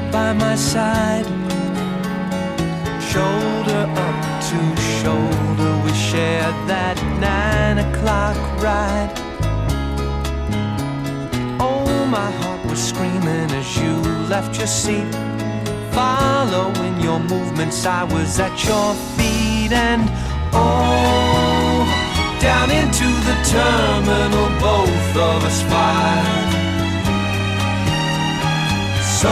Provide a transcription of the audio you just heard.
by my side. Shoulder up to shoulder, we shared that 9 o'clock ride. Oh, my heart was screaming as you left your seat. Following your movements, I was at your feet. And oh, down into the terminal both of us fired.